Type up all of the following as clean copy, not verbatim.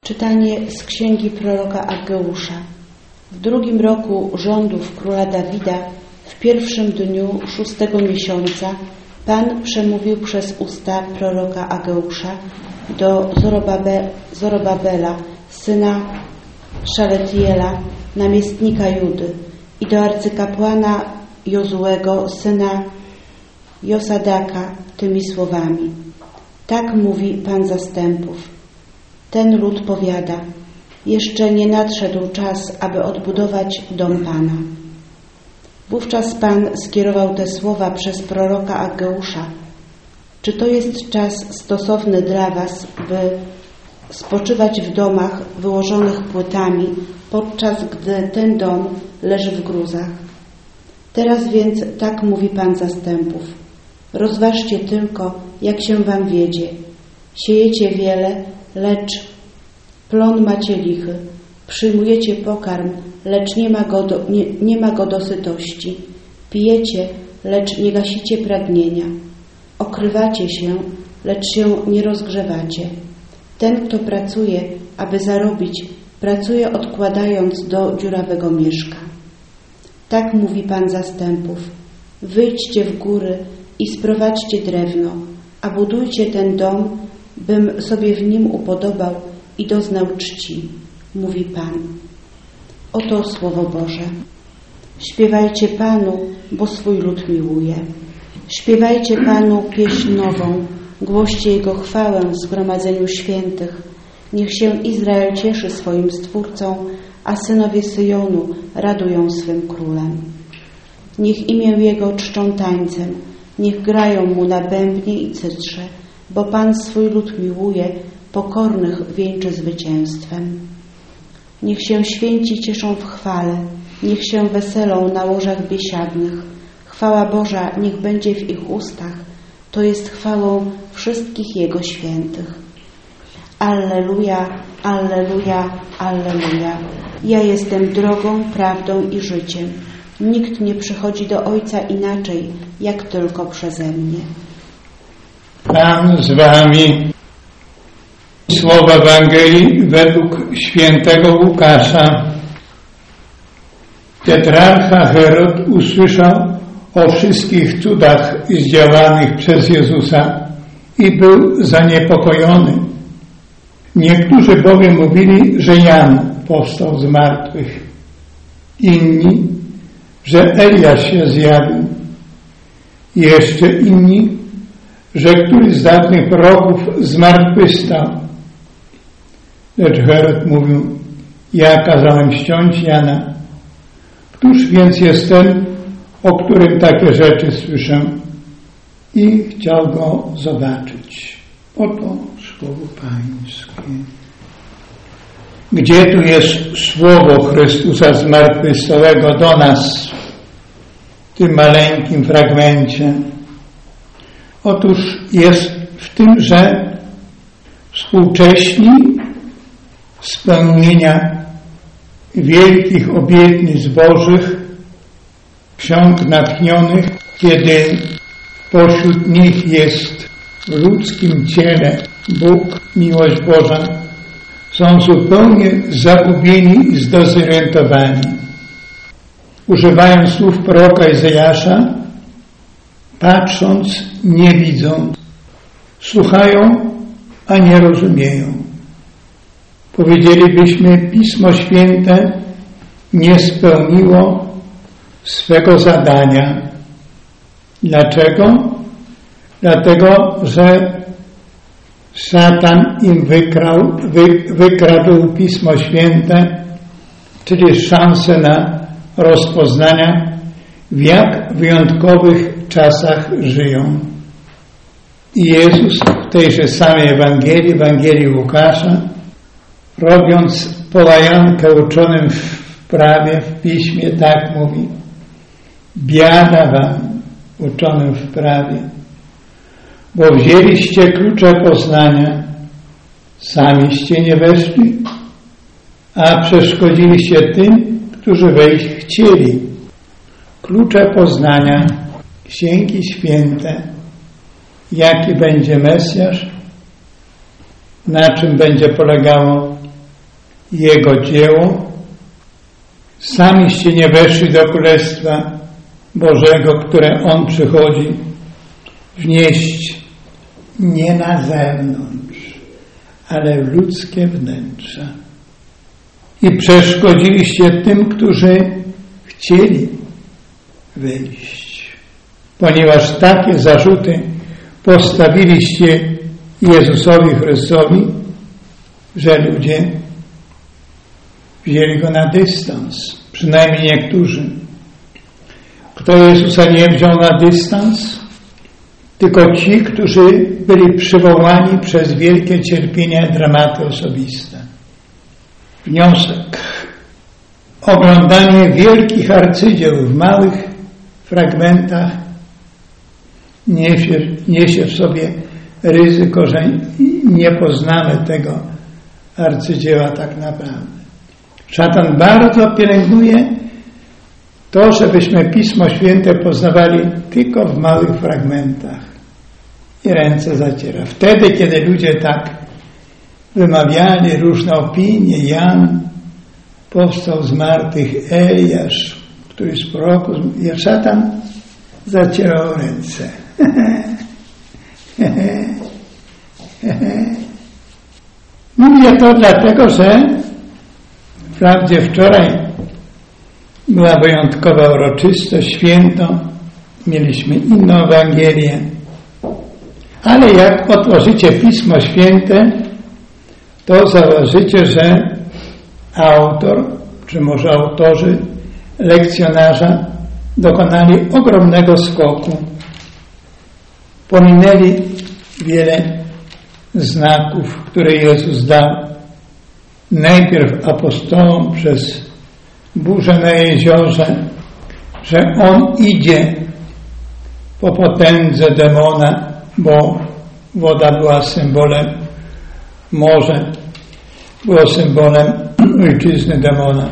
Czytanie z księgi proroka Ageusza. W 2. roku rządów króla Dawida, w 1. dniu 6. miesiąca, Pan przemówił przez usta proroka Ageusza do Zorobabela, syna Szaletiela, namiestnika Judy, i do arcykapłana Jozułego, syna Josadaka, tymi słowami: Tak mówi Pan zastępów. Ten lud powiada: jeszcze nie nadszedł czas, aby odbudować dom Pana. Wówczas Pan skierował te słowa przez proroka Ageusza: czy to jest czas stosowny dla was, by spoczywać w domach wyłożonych płytami, podczas gdy ten dom leży w gruzach? Teraz więc tak mówi Pan zastępów: rozważcie tylko, jak się wam wiedzie. Siejecie wiele, lecz plon macie lichy. Przyjmujecie pokarm, lecz nie ma go do sytości. Pijecie, lecz nie gasicie pragnienia. Okrywacie się, lecz się nie rozgrzewacie. Ten, kto pracuje, aby zarobić, pracuje odkładając do dziurawego mieszka. Tak mówi Pan zastępów: wyjdźcie w góry i sprowadźcie drewno, a budujcie ten dom, bym sobie w nim upodobał i doznał czci, mówi Pan. Oto Słowo Boże. Śpiewajcie Panu, bo swój lud miłuje. Śpiewajcie Panu pieśń nową, głoście Jego chwałę w zgromadzeniu świętych. Niech się Izrael cieszy swoim Stwórcą, a synowie Syjonu radują swym Królem. Niech imię Jego czczą tańcem, niech grają Mu na bębnie i cytrze, bo Pan swój lud miłuje, pokornych wieńczy zwycięstwem. Niech się święci cieszą w chwale, niech się weselą na łożach biesiadnych. Chwała Boża niech będzie w ich ustach, to jest chwałą wszystkich Jego świętych. Alleluja, alleluja, alleluja. Ja jestem drogą, prawdą i życiem. Nikt nie przychodzi do Ojca inaczej, jak tylko przeze mnie. Pan z wami. Słowa Ewangelii według świętego Łukasza. Tetrarcha Herod usłyszał o wszystkich cudach zdziałanych przez Jezusa i był zaniepokojony. Niektórzy bowiem mówili, że Jan powstał z martwych, inni, że Eliasz się zjawił, i jeszcze inni, że któryś z dawnych proroków zmartwychwstał. Lecz Herod mówił: ja kazałem ściąć Jana. Któż więc jest ten, o którym takie rzeczy słyszę? I chciał go zobaczyć. Oto Słowo Pańskie. Gdzie tu jest Słowo Chrystusa zmartwychwstałego do nas w tym maleńkim fragmencie? Otóż jest w tym, że współcześni spełnienia wielkich obietnic Bożych, ksiąg natchnionych, kiedy pośród nich jest w ludzkim ciele Bóg, miłość Boża, są zupełnie zagubieni i zdezorientowani. Używają słów proroka Izajasza: patrząc, nie widzą, słuchają, a nie rozumieją. Powiedzielibyśmy, Pismo Święte nie spełniło swego zadania. Dlaczego? Dlatego, że szatan im wykradł Pismo Święte, czyli szansę na rozpoznania, w jak wyjątkowych czasach żyją. I Jezus w tejże samej Ewangelii Łukasza, robiąc połajankę uczonym w prawie, w piśmie, tak mówi: biada wam, uczonym w prawie, bo wzięliście klucze poznania, samiście nie weszli, a przeszkodziliście tym, którzy wejść chcieli. Klucze poznania, Księgi Święte, jaki będzie Mesjasz, na czym będzie polegało Jego dzieło. Samiście nie weszli do Królestwa Bożego, które On przychodzi wnieść nie na zewnątrz, ale w ludzkie wnętrza. I przeszkodziliście tym, którzy chcieli wejść. Ponieważ takie zarzuty postawiliście Jezusowi Chrystusowi, że ludzie wzięli Go na dystans. Przynajmniej niektórzy. Kto Jezusa nie wziął na dystans? Tylko ci, którzy byli przywołani przez wielkie cierpienie, dramaty osobiste. Wniosek. Oglądanie wielkich arcydzieł w małych fragmentach niesie w sobie ryzyko, że nie poznamy tego arcydzieła tak naprawdę. Szatan bardzo pielęgnuje to, żebyśmy Pismo Święte poznawali tylko w małych fragmentach i ręce zaciera. Wtedy, kiedy ludzie tak wymawiali różne opinie, Jan powstał z martwych, Eliasz, któryś z proroków, i szatan zacierał ręce. Mówię to dlatego, że wprawdzie wczoraj była wyjątkowa uroczystość, święto, mieliśmy inną Ewangelię, ale jak otworzycie Pismo Święte, to zauważycie, że autor, czy może autorzy, lekcjonarza dokonali ogromnego skoku. Pominęli wiele znaków, które Jezus dał. Najpierw apostołom przez burzę na jeziorze, że On idzie po potędze demona, bo woda była symbolem, morze było symbolem ojczyzny demona.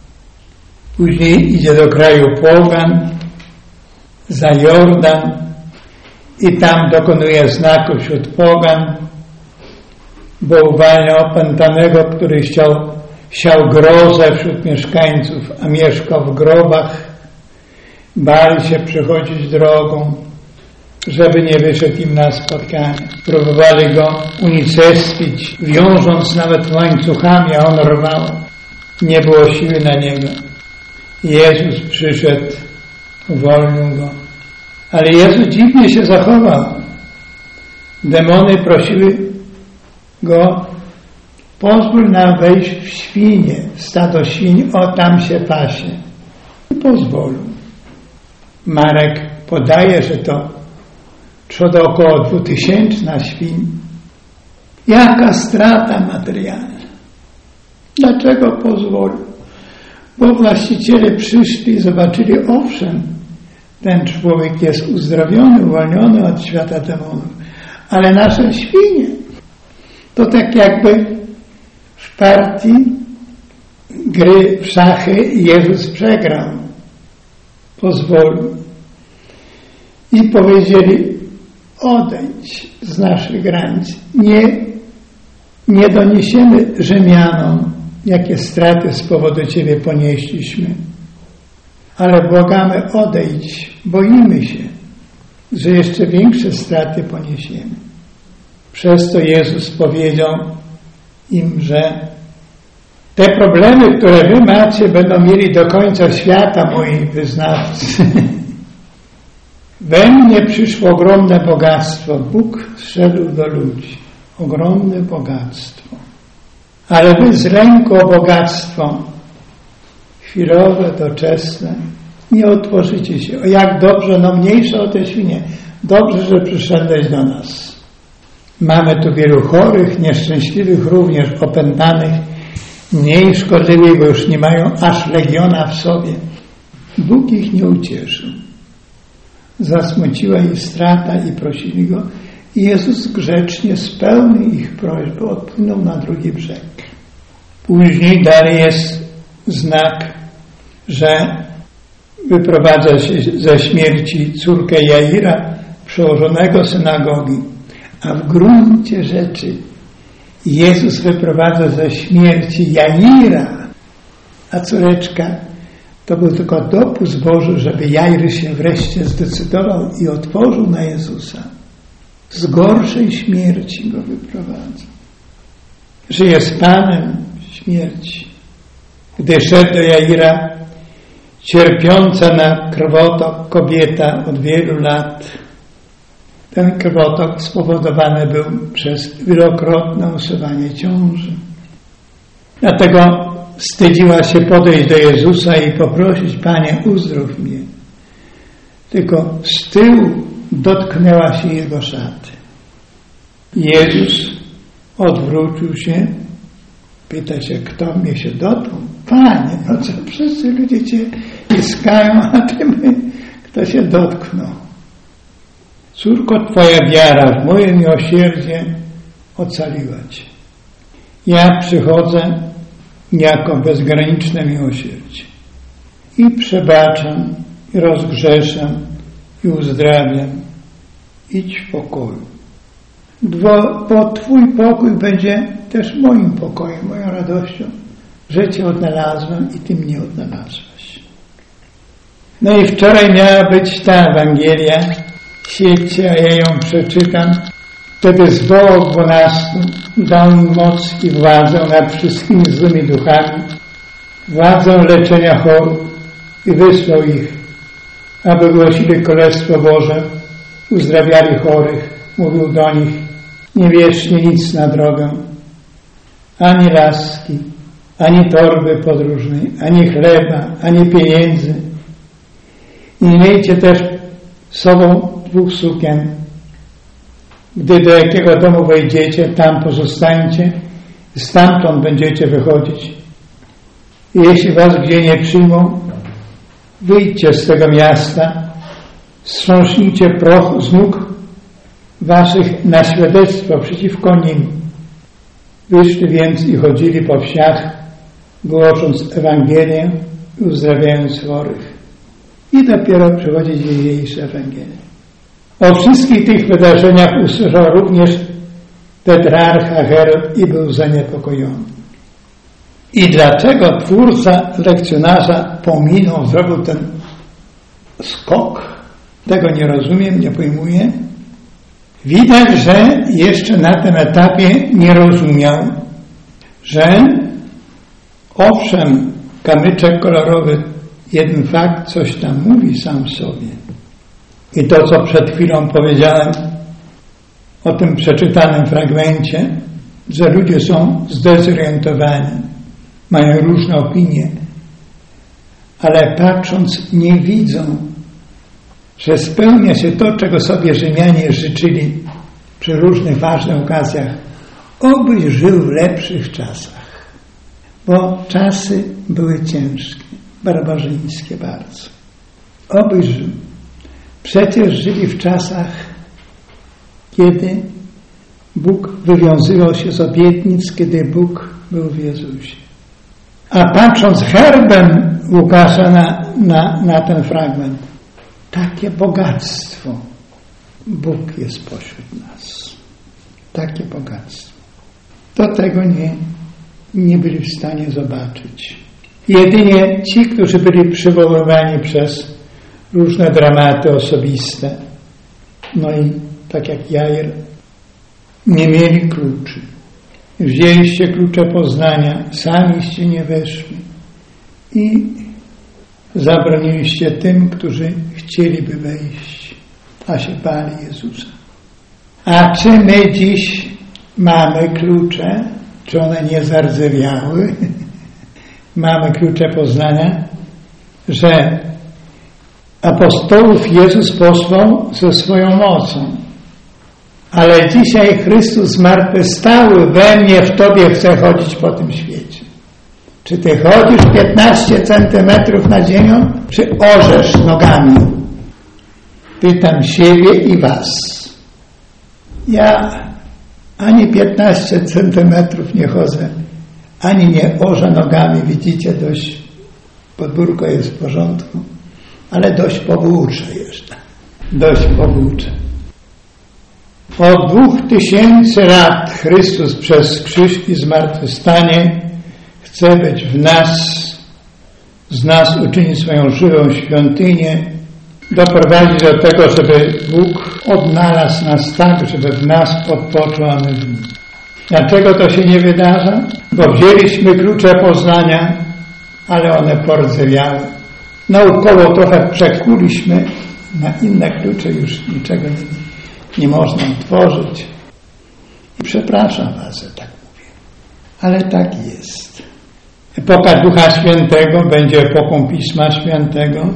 Później idzie do kraju pogan, za Jordan i tam dokonuje znaku wśród pogan, bo uwalnia opętanego, który siał grozę wśród mieszkańców, a mieszkał w grobach. Bali się przechodzić drogą, żeby nie wyszedł im na spotkanie. Próbowali go unicestwić, wiążąc nawet łańcuchami, a on rwał. Nie było siły na niego. Jezus przyszedł, uwolnił go. Ale Jezus dziwnie się zachował. Demony prosiły go: pozwól nam wejść w świnie, w stado świń, o tam się pasie. I pozwolił. Marek podaje, że to szło do około 2000 świń. Jaka strata materialna. Dlaczego pozwolił? Bo właściciele przyszli i zobaczyli, owszem, ten człowiek jest uzdrowiony, uwolniony od świata demonów, ale nasze świnie to tak jakby w partii gry w szachy Jezus przegrał. Pozwolił. I powiedzieli: odejdź z naszych granic. Nie doniesiemy Rzymianom, jakie straty z powodu Ciebie ponieśliśmy. Ale błagamy, odejdź, boimy się, że jeszcze większe straty poniesiemy. Przez to Jezus powiedział im, że te problemy, które wy macie, będą mieli do końca świata, moi wyznawcy. We mnie przyszło ogromne bogactwo. Bóg zszedł do ludzi. Ogromne bogactwo. Ale wy z ręką bogactwo chwilowe, doczesne, nie otworzycie się. O jak dobrze, no mniejsze o te świnie. Dobrze, że przyszedłeś do nas. Mamy tu wielu chorych, nieszczęśliwych, również opętanych, mniej szkodliwych, bo już nie mają aż legiona w sobie. Bóg ich nie ucieszył. Zasmuciła ich strata i prosili Go. I Jezus grzecznie spełnił ich prośbę, odpłynął na drugi brzeg. Później dalej jest znak, że wyprowadza się ze śmierci córkę Jaira, przełożonego synagogi. A w gruncie rzeczy Jezus wyprowadza ze śmierci Jaira, a córeczka to był tylko dopust Boży, żeby Jair się wreszcie zdecydował i otworzył na Jezusa. Z gorszej śmierci go wyprowadza. Żyje z Panem śmierci. Gdy szedł do Jaira, cierpiąca na krwotok kobieta od wielu lat, ten krwotok spowodowany był przez wielokrotne usuwanie ciąży. Dlatego wstydziła się podejść do Jezusa i poprosić: Panie, uzdrów mnie. Tylko z tyłu dotknęła się Jego szaty. Jezus odwrócił się, pyta się, kto mnie się dotknął. Panie, no co, wszyscy ludzie Cię iskają, a Ty my, kto się dotknął. Córko, Twoja wiara w moje miłosierdzie ocaliła Cię. Ja przychodzę jako bezgraniczne miłosierdzie i przebaczam, i rozgrzeszam, i uzdrawiam. Idź w pokoju. Bo Twój pokój będzie też moim pokojem, moją radością, że Cię odnalazłem i Ty mnie odnalazłeś. No i wczoraj miała być ta Ewangelia. Siedźcie, a ja ją przeczytam. Wtedy zwołał 12, dał im moc i władzę nad wszystkimi złymi duchami, władzę leczenia chorób i wysłał ich, aby głosili Królestwo Boże, uzdrawiali chorych. Mówił do nich: nie bierzcie nic na drogę, ani laski, ani torby podróżnej, ani chleba, ani pieniędzy. I nie miejcie też z sobą 2 sukien. Gdy do jakiego domu wejdziecie, tam pozostańcie, stamtąd będziecie wychodzić. I jeśli was gdzie nie przyjmą, wyjdźcie z tego miasta, strząśnijcie proch z nóg waszych na świadectwo przeciwko nim. Wyszli więc i chodzili po wsiach, głosząc Ewangelię i uzdrawiając chorych. I dopiero przychodzi dzisiejsza Ewangelia. O wszystkich tych wydarzeniach usłyszał również tetrarcha Herod i był zaniepokojony. I dlaczego twórca lekcjonarza pominął, zrobił ten skok? Tego nie rozumiem, nie pojmuję. Widać, że jeszcze na tym etapie nie rozumiał, że owszem, kamyczek kolorowy, jeden fakt coś tam mówi sam sobie. I to, co przed chwilą powiedziałem o tym przeczytanym fragmencie, że ludzie są zdezorientowani, mają różne opinie, ale patrząc nie widzą, że spełnia się to, czego sobie Rzymianie życzyli przy różnych ważnych okazjach. Obyś żył w lepszych czasach, bo czasy były ciężkie, barbarzyńskie bardzo. Obyś żył. Przecież żyli w czasach, kiedy Bóg wywiązywał się z obietnic, kiedy Bóg był w Jezusie. A patrząc herbem Łukasza na ten fragment, takie bogactwo. Bóg jest pośród nas. Takie bogactwo. To tego nie byli w stanie zobaczyć. Jedynie ci, którzy byli przywoływani przez różne dramaty osobiste, no i tak jak Jair, nie mieli kluczy. Wzięliście klucze poznania, samiście nie weszli i zabroniliście tym, którzy chcieliby wejść, a się bali Jezusa. A czy my dziś mamy klucze? Czy one nie zardzewiały? Mamy klucze poznania, że apostołów Jezus posłał ze swoją mocą. Ale dzisiaj Chrystus zmartwychwstały we mnie, w Tobie chce chodzić po tym świecie. Czy Ty chodzisz 15 centymetrów nad ziemią, czy orzesz nogami? Pytam siebie i Was. Ja ani 15 centymetrów nie chodzę, ani nie orzę nogami. Widzicie, dość podwórko jest w porządku, ale dość powłócze jeszcze. Dość powłócze. Od 2000 lat Chrystus przez krzyż i zmartwychwstanie chce być w nas, z nas uczynić swoją żywą świątynię, doprowadzić do tego, żeby Bóg odnalazł nas tak, żeby w nas odpoczął, a my w Nim. Dlaczego to się nie wydarza? Bo wzięliśmy klucze poznania, ale one pordzewiały. Naukowo trochę przekuliśmy na inne klucze, już niczego nie można tworzyć. I przepraszam was, że tak mówię, ale tak jest. Epoka Ducha Świętego będzie epoką Pisma Świętego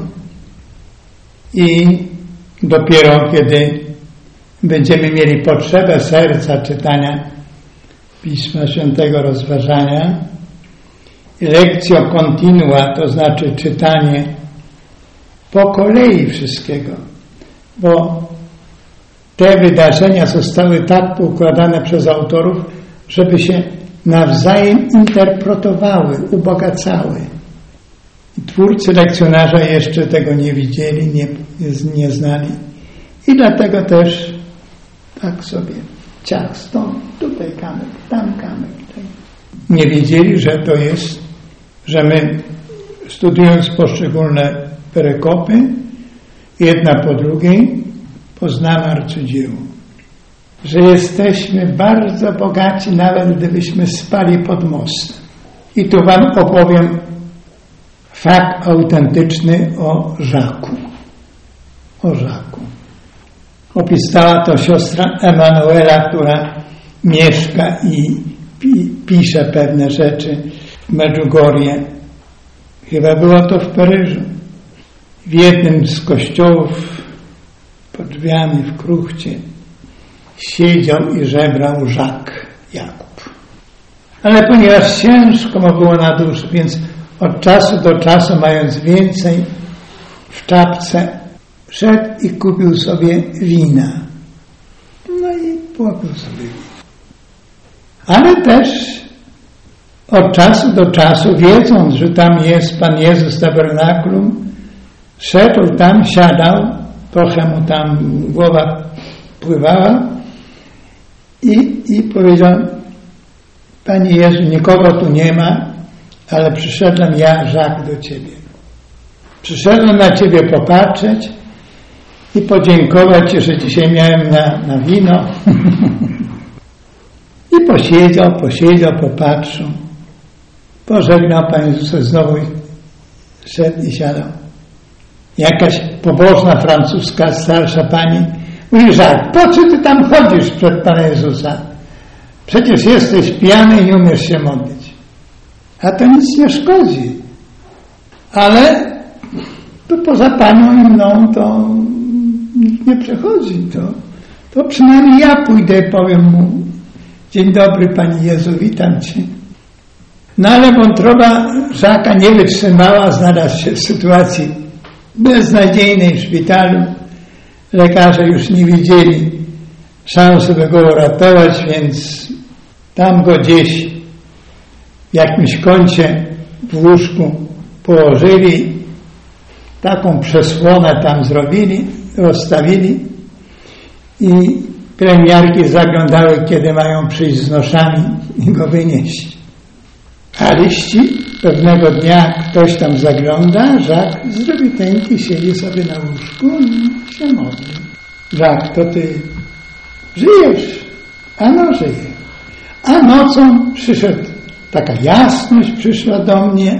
i dopiero kiedy będziemy mieli potrzebę serca czytania Pisma Świętego, rozważania, lekcjo continua, to znaczy czytanie po kolei wszystkiego, bo te wydarzenia zostały tak poukładane przez autorów, żeby się nawzajem interpretowały, ubogacały. Twórcy lekcjonarza jeszcze tego nie widzieli, nie znali i dlatego też tak sobie ciach stąd, tutaj kamyk, tam kamyk. Nie wiedzieli, że to jest, że my studiując poszczególne perykopy, jedna po drugiej, poznamy arcydzieło. Że jesteśmy bardzo bogaci, nawet gdybyśmy spali pod most. I tu wam opowiem fakt autentyczny o Żaku. O Żaku. Opisała to siostra Emanuela, która mieszka i pisze pewne rzeczy w Medjugorje. Chyba było to w Paryżu. W jednym z kościołów pod drzwiami w kruchcie siedział i żebrał Żak Jakub. Ale ponieważ ciężko mu było na duszy, więc od czasu do czasu, mając więcej w czapce, szedł i kupił sobie wina. No i popił sobie wina. Ale też od czasu do czasu, wiedząc, że tam jest Pan Jezus w tabernakulum, szedł tam, siadał, trochę mu tam głowa pływała i powiedział: Panie Jezu, nikogo tu nie ma, ale przyszedłem ja, Żak, do Ciebie. Przyszedłem na Ciebie popatrzeć i podziękować Ci, że dzisiaj miałem na wino. I posiedział, popatrzył. Pożegnał Pan Jezusa, znowu szedł i siadał. Jakaś pobożna francuska starsza pani mówi: Żak, po co ty tam chodzisz przed Pana Jezusa? Przecież jesteś pijany i nie umiesz się modlić. A to nic nie szkodzi. Ale to poza Panią i mną to nikt nie przechodzi. To przynajmniej ja pójdę i powiem mu: dzień dobry, Panie Jezu, witam Cię. No ale wątroba Żaka nie wytrzymała, znalazł się w sytuacji beznadziejnej w szpitalu. Lekarze już nie widzieli szansy, by go uratować, więc tam go gdzieś w jakimś kącie w łóżku położyli, taką przesłonę tam zrobili, rozstawili i pielęgniarki zaglądały, kiedy mają przyjść z noszami i go wynieść. A liści pewnego dnia ktoś tam zagląda, Żak z robiteńki siedzi sobie na łóżku i się modli. Żak, to ty żyjesz? Ano, żyję. A nocą taka jasność przyszła do mnie.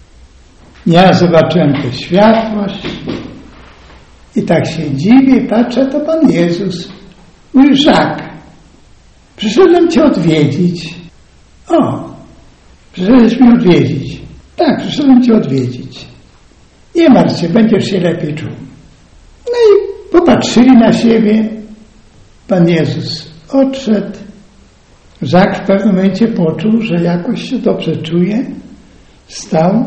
Ja zobaczyłem tę światłość i tak się dziwię, patrzę, to Pan Jezus. Mówi: Żak, przyszedłem Cię odwiedzić. O, przyszedłeś mnie odwiedzić. Tak, przyszedłem Cię odwiedzić. Nie martw się, będziesz się lepiej czuł. No i popatrzyli na siebie. Pan Jezus odszedł. Żak w pewnym momencie poczuł, że jakoś się dobrze czuje. Wstał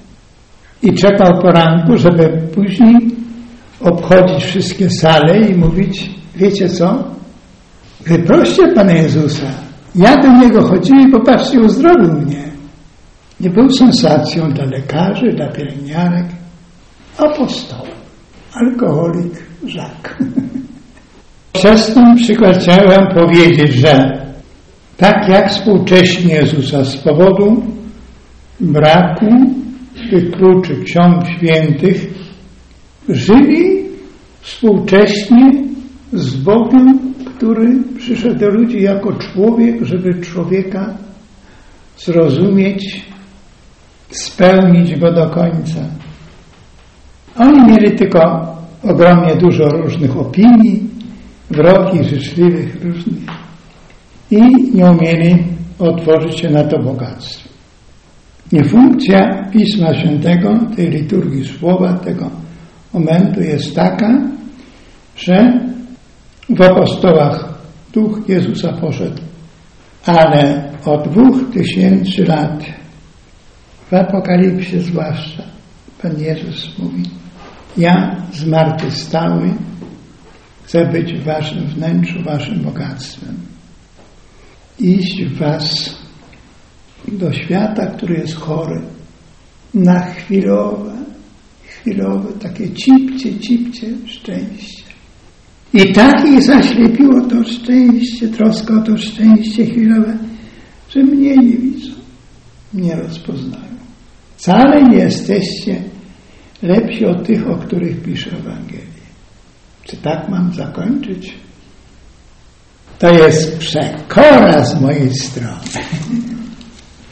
i czekał poranku, żeby później obchodzić wszystkie sale i mówić: wiecie co? Wyproście Pana Jezusa. Ja do Niego chodziłem i popatrzcie, uzdrowił mnie. Nie był sensacją dla lekarzy, dla pielęgniarek. Apostoł, alkoholik Żak. Przez ten przykład chciałem wam powiedzieć, że tak jak współcześnie Jezusa z powodu braku tych kluczy ksiąg świętych żyli współcześnie z Bogiem, który przyszedł do ludzi jako człowiek, żeby człowieka zrozumieć, spełnić go do końca. Oni mieli tylko ogromnie dużo różnych opinii, wrogich, życzliwych, różnych i nie umieli otworzyć się na to bogactwo. I funkcja Pisma Świętego, tej liturgii słowa, tego momentu jest taka, że w apostołach Duch Jezusa poszedł, ale od 2000 lat w Apokalipsie zwłaszcza Pan Jezus mówi: ja zmartwychwstały chcę być w waszym wnętrzu, waszym bogactwem. Iść w was do świata, który jest chory, na chwilowe, takie cipcie szczęście. I tak ich zaślepiło to szczęście, troska o to szczęście chwilowe, że mnie nie widzą, nie rozpoznają. Wcale nie jesteście lepsi od tych, o których pisze Ewangelia. Czy tak mam zakończyć? To jest przekora z mojej strony.